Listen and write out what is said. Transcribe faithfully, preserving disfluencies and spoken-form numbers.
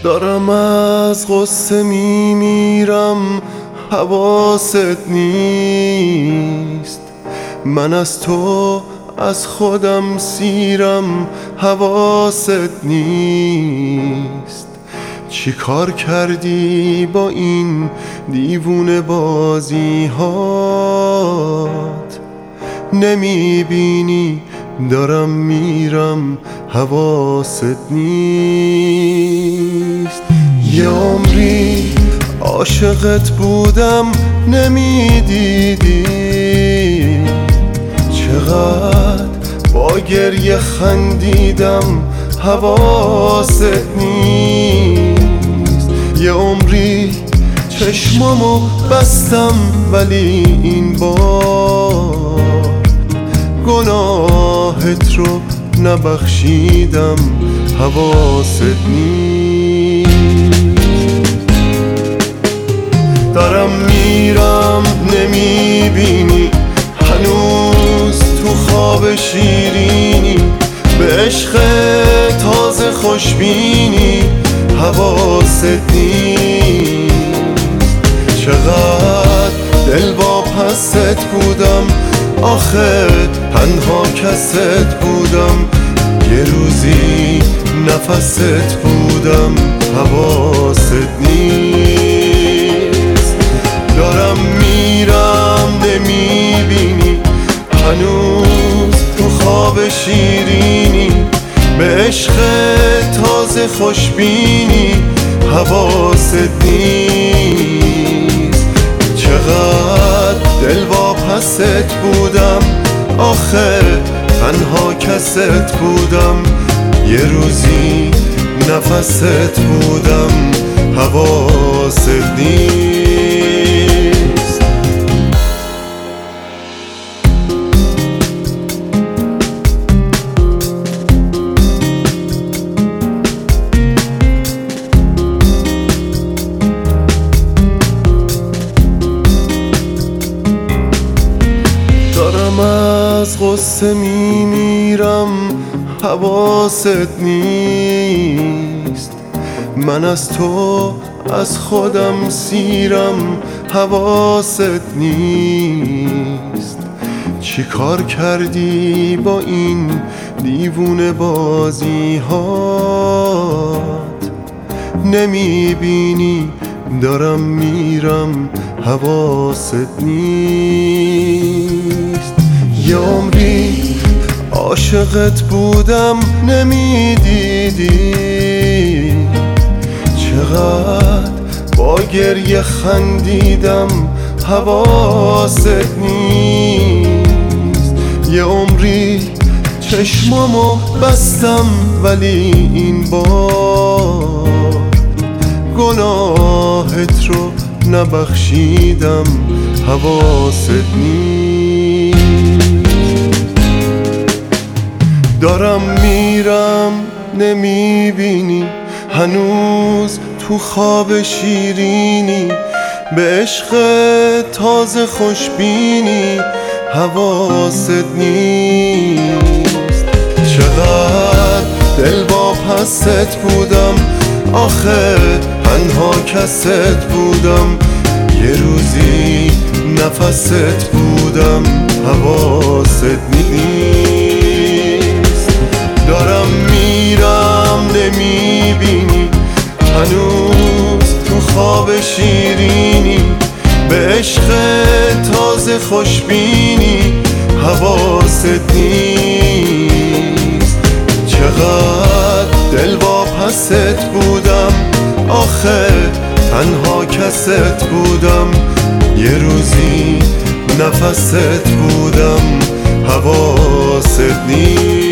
دارم از غصه میمیرم، حواست نیست. من از تو از خودم سیرم، حواست نیست. چی کار کردی با این دیوونه بازی هات؟ نمیبینی دارم میرم، حواست نیست. یه عمری عاشقت بودم نمیدیدی، چقدر با گریه خندیدم، حواست نیست. یه عمری چشمامو بستم ولی این بار گناهت رو نبخشیدم، حواست نیست. دارم میرم نمیبینی، هنوز تو خواب شیرینی، به عشق تازه خوشبینی، حواست نیست. چقدر دل با پست بودم، آخه تنها کست بودم، یه روزی نفست بودم، حواست نیست. دارم میرم نمیبینی، هنوز تو خواب شیرینی، به عشق تازه خوشبینی، حواست نیست. چقدر دل با پست بودم، آخه تنها کست بودم، یه روزی نفست بودم، حواست نیست. دارم از غصه میمیرم، حواست نیست. من از تو از خودم سیرم، حواست نیست. چی کار کردی با این دیوونه بازی هات؟ نمیبینی دارم میرم، حواست نیست. یه عمری عاشقت بودم نمیدیدی، چقدر با گریه خندیدم، حواست نیست. یه عمری چشمامو بستم ولی این بار گناهت رو نبخشیدم، حواست نیست. دارم میرم نمیبینی، هنوز تو خواب شیرینی، به عشق تازه خوشبینی، حواست نیست. چقدر دل با پست بودم، آخه تنها کست بودم، یه روزی نفست بودم، حواست نیست. دارم میرم نمیبینی، هنوز تو خواب شیرینی، به عشق تازه خوشبینی، حواست نیست. چقدر دل با پست بودم، آخه تنها کست بودم، یه روزی نفست بودم، حواست نیست.